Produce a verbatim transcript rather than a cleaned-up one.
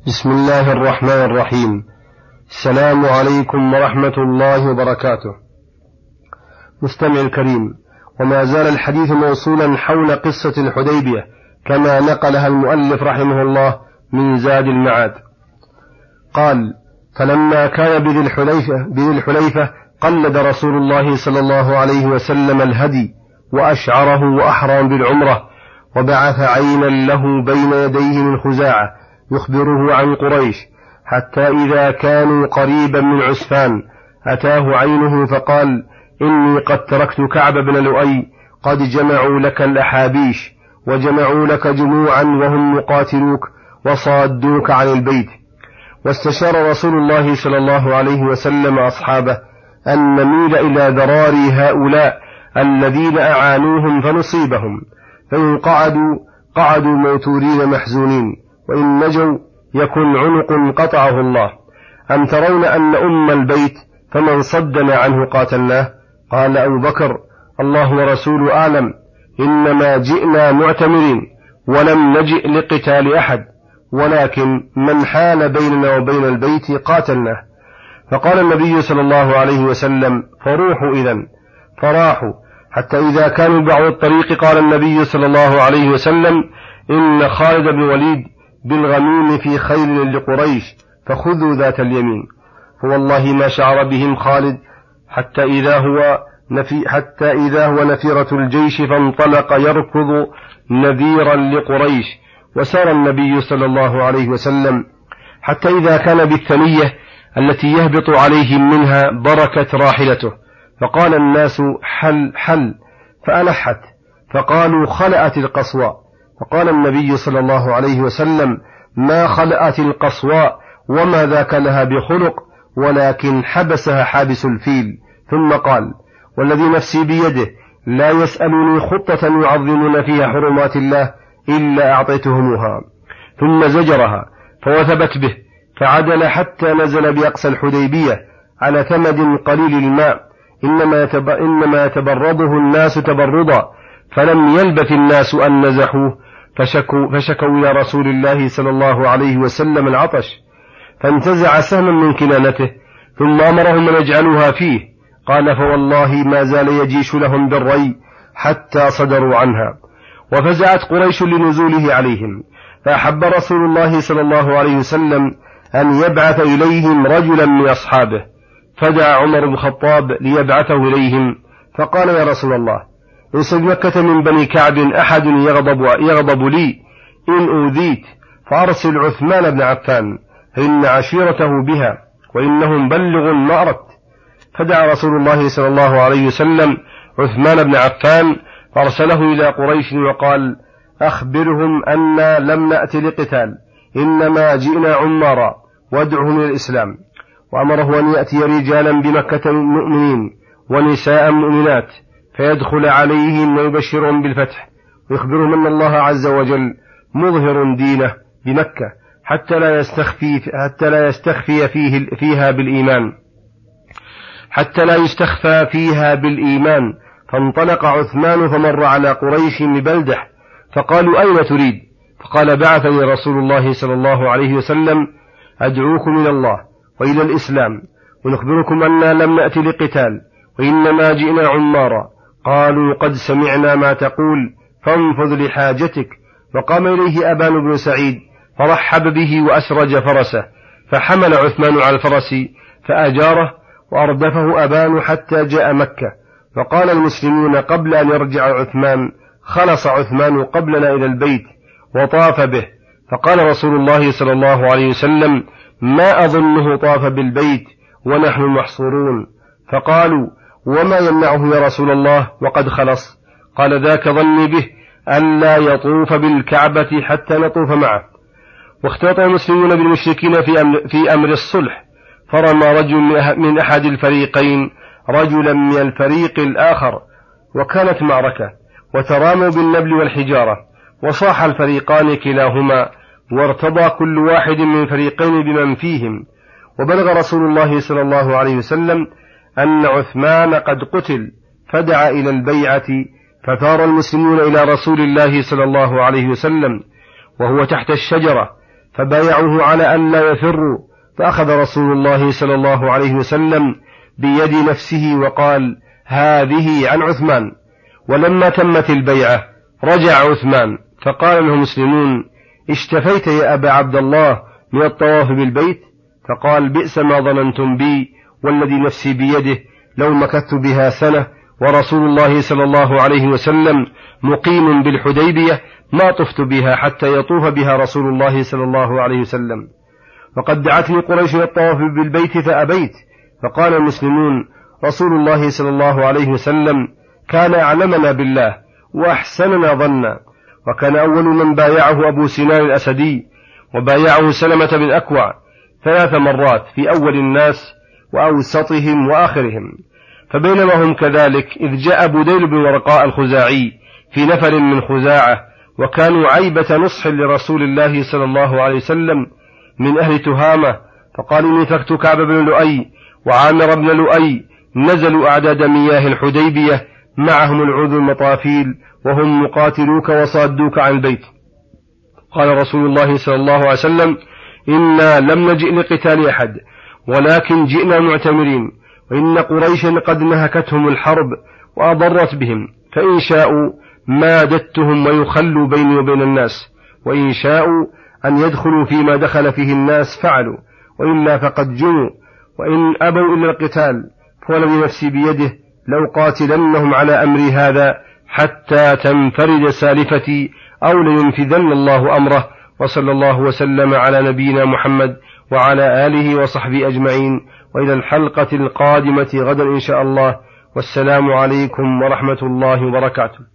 بسم الله الرحمن الرحيم. السلام عليكم ورحمة الله وبركاته. مستمع الكريم، وما زال الحديث موصولا حول قصة الحديبية كما نقلها المؤلف رحمه الله من زاد المعاد. قال: فلما كان بذي الحليفة, بذي الحليفة قلد رسول الله صلى الله عليه وسلم الهدي وأشعره وأحرم بالعمرة، وبعث عينا له بين يديه من خزاعة يخبره عن قريش، حتى إذا كانوا قريبا من عسفان أتاه عينه فقال: إني قد تركت كعب بن لؤي قد جمعوا لك الأحابيش، وجمعوا لك جموعا وهم مقاتلوك وصادوك عن البيت. واستشار رسول الله صلى الله عليه وسلم أصحابه أن نميل إلى ذراري هؤلاء الذين أعانوهم فنصيبهم، فإن قعدوا قعدوا موتورين محزونين، وإن نجوا يكن عنق قطعه الله. أم ترون أن أم البيت فمن صدنا عنه قاتلناه؟ قال أبو بكر: الله ورسول أعلم، إنما جئنا معتمرين ولم نجئ لقتال أحد، ولكن من حال بيننا وبين البيت قاتلناه. فقال النبي صلى الله عليه وسلم: فروحوا إذن. فراحوا حتى إذا كانوا بعض الطريق قال النبي صلى الله عليه وسلم: إن خالد بن وليد بالغميم في خيل لقريش، فخذوا ذات اليمين. فوالله ما شعر بهم خالد حتى إذا هو نفي حتى إذا هو نفيرة الجيش، فانطلق يركض نذيرا لقريش. وسار النبي صلى الله عليه وسلم حتى إذا كان بالثنية التي يهبط عليهم منها بركت راحلته، فقال الناس: حل حل، فألحت، فقالوا: خلأت القصواء. فقال النبي صلى الله عليه وسلم: ما خلأت القصواء، وما ذاك لها بخلق، ولكن حبسها حابس الفيل. ثم قال: والذي نفسي بيده لا يسألني خطة يعظمون فيها حرمات الله إلا أعطيتهمها. ثم زجرها فوثبت به، فعدل حتى نزل بأقصى الحديبية على ثمد قليل الماء، إنما, يتب... إنما يتبرضه الناس تبرضا، فلم يلبث الناس أن نزحوه، فشكوا, فشكوا إلى رسول الله صلى الله عليه وسلم العطش، فانتزع سهما من كنانته، ثم أمرهم أن يجعلوها فيه. قال: فوالله ما زال يجيش لهم بالري حتى صدروا عنها. وفزعت قريش لنزوله عليهم، فأحب رسول الله صلى الله عليه وسلم أن يبعث إليهم رجلا من أصحابه، فدعا عمر بن الخطاب ليبعثه إليهم، فقال: يا رسول الله، ليس بمكة من بني كعب أحد يغضب, يغضب لي إن أوذيت، فأرسل عثمان بن عفان، فإن عشيرته بها، وإنهم بلغ ما أردت. فدعا رسول الله صلى الله عليه وسلم عثمان بن عفان، فأرسله إلى قريش وقال: أخبرهم أننا لم نأتي لقتال، إنما جئنا عمارا، وادعهم إلى الإسلام. وأمره أن يأتي رجالا بمكة مؤمنين ونساء مؤمنات، فيدخل عليهم ويبشرهم بالفتح، ويخبرهم أن الله عز وجل مظهر دينه بمكة حتى لا يستخفي حتى لا يستخفي فيه فيها بالإيمان حتى لا يستخفى فيها بالإيمان. فانطلق عثمان فمر على قريش ببلدح، فقالوا: أين تريد؟ فقال: بعثني رسول الله صلى الله عليه وسلم أدعوكم إلى الله وإلى الإسلام، ونخبركم أننا لم نأتي لقتال، وإنما جئنا عمارا. قالوا: قد سمعنا ما تقول، فانفذ لحاجتك. وقام إليه أبان بن سعيد فرحب به وأسرج فرسه، فحمل عثمان على الفرس فأجاره، وأردفه أبان حتى جاء مكة. فقال المسلمون قبل أن يرجع عثمان: خلص عثمان قبلنا إلى البيت وطاف به. فقال رسول الله صلى الله عليه وسلم: ما أظنه طاف بالبيت ونحن محصورون. فقالوا: وما يمنعه يا رسول الله وقد خلص؟ قال: ذاك ظني به ألا يطوف بالكعبة حتى نطوف معه. واختلط المسلمون بالمشركين في أمر, في أمر الصلح، فرمى رجل من أحد الفريقين رجلا من الفريق الآخر، وكانت معركة، وتراموا بالنبل والحجارة، وصاح الفريقان كلاهما، وارتضى كل واحد من فريقين بمن فيهم. وبلغ رسول الله صلى الله عليه وسلم أن عثمان قد قتل، فدعا إلى البيعة، فثار المسلمون إلى رسول الله صلى الله عليه وسلم وهو تحت الشجرة، فبايعوه على أن لا يفروا، فأخذ رسول الله صلى الله عليه وسلم بيد نفسه وقال: هذه عن عثمان. ولما تمت البيعة رجع عثمان، فقال له المسلمون: اشتفيت يا أبا عبد الله من الطواف بالبيت؟ فقال: بئس ما ظننتم بي والذي نفسي بيده لو مكثت بها سنة ورسول الله صلى الله عليه وسلم مقيم بالحديبية ما طفت بها حتى يطوف بها رسول الله صلى الله عليه وسلم. وقد دعتني قريش الطواف بالبيت فأبيت. فقال المسلمون: رسول الله صلى الله عليه وسلم كان أعلمنا بالله وأحسننا ظنا، وكان أول من بايعه أبو سنان الأسدي، وبايعه سلمة بن أكوع ثلاث مرات في أول الناس وأوسطهم وآخرهم. فبينما هم كذلك إذ جاء بديل بن ورقاء الخزاعي في نفر من خزاعة، وكانوا عيبة نصح لرسول الله صلى الله عليه وسلم من أهل تهامة، فقال: إني تركت كعب بن لؤي وعامر بن لؤي، نزلوا أعداد مياه الحديبية معهم العذر المطافيل وهم يقاتلوك وصادوك عن البيت. قال رسول الله صلى الله عليه وسلم: إنا لم نجئ لقتال أحد ولكن جئنا معتمرين، وإن قريشا قد نهكتهم الحرب وأضرت بهم، فإن شاءوا مادتهم ويخلوا بيني وبين الناس، وإن شاءوا أن يدخلوا فيما دخل فيه الناس فعلوا، وإلا فقد جنوا، وإن أبوا إلا القتال فولذي نفسي بيده لو قاتلنهم على أمري هذا حتى تنفرد سالفتي أو لينفذن الله أمره. وصلى الله وسلم على نبينا محمد وعلى آله وصحبه أجمعين، وإلى الحلقة القادمة غدا إن شاء الله، والسلام عليكم ورحمة الله وبركاته.